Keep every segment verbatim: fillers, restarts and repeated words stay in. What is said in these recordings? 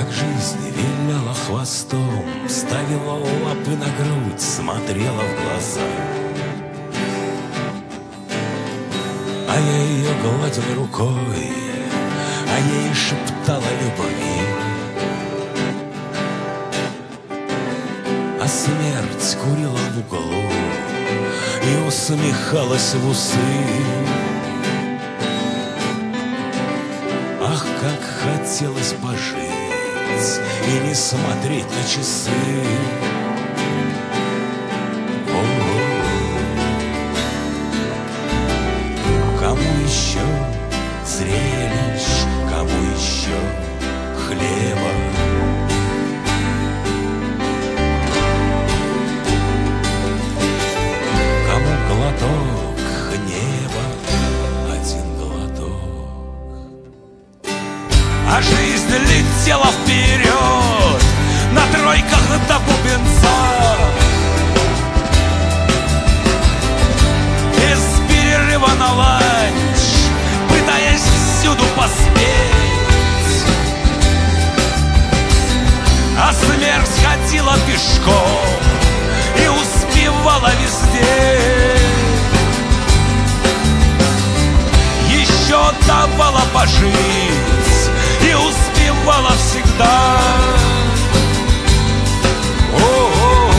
как жизнь виляла хвостом, ставила лапы на грудь, смотрела в глаза. А я ее гладил рукой, а ей шептала любви. А смерть курила в углу и усмехалась в усы. Ах, как хотелось пожить и не смотреть на часы. Кому еще зрелищ, кому еще хлеба? Кому глоток неба, один глоток. А жизнь летела вперед на тройках до бубенца. Без перерыва на ланч, пытаясь всюду поспеть. А смерть ходила пешком и успевала везде. Еще давала пожить и успевала всегда. О-о-о.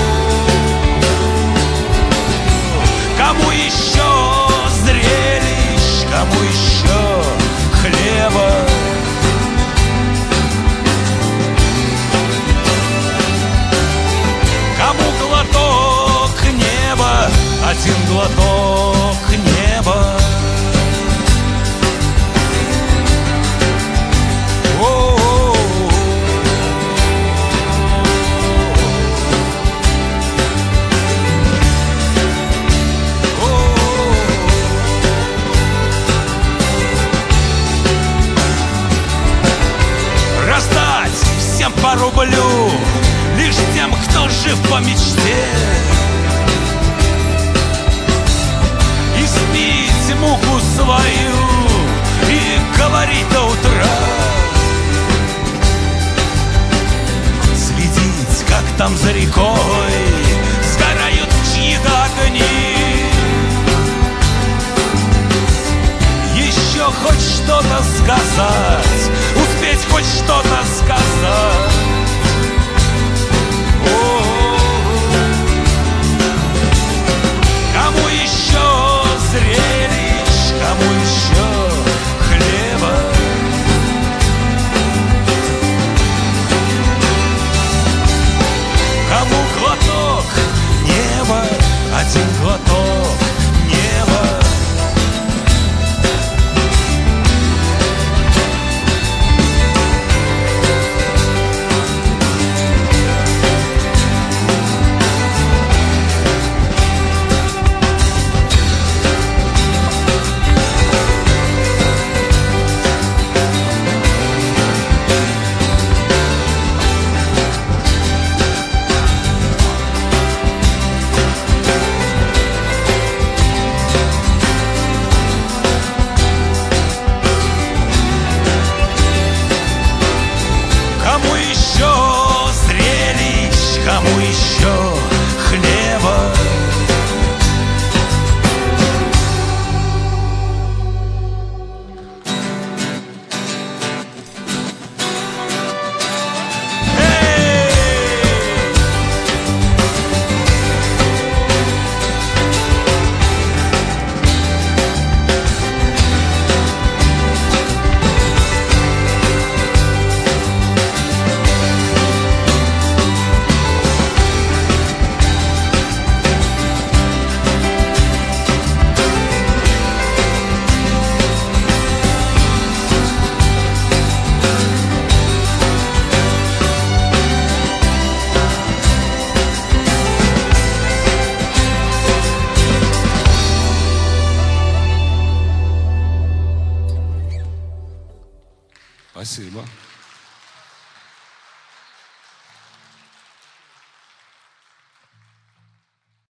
Кому еще зрелищ, кому еще хлеба? Кому глоток неба, один глоток неба? По рублю лишь тем, кто жив по мечте, и спить муку свою и говорить до утра. Следить, как там за рекой сгорают чьи-то огни. Еще хоть что-то сказать, успеть хоть что-то сказать. Кому еще зрелищ, кому еще хлеба? Кому глоток неба, один глоток неба? Спасибо.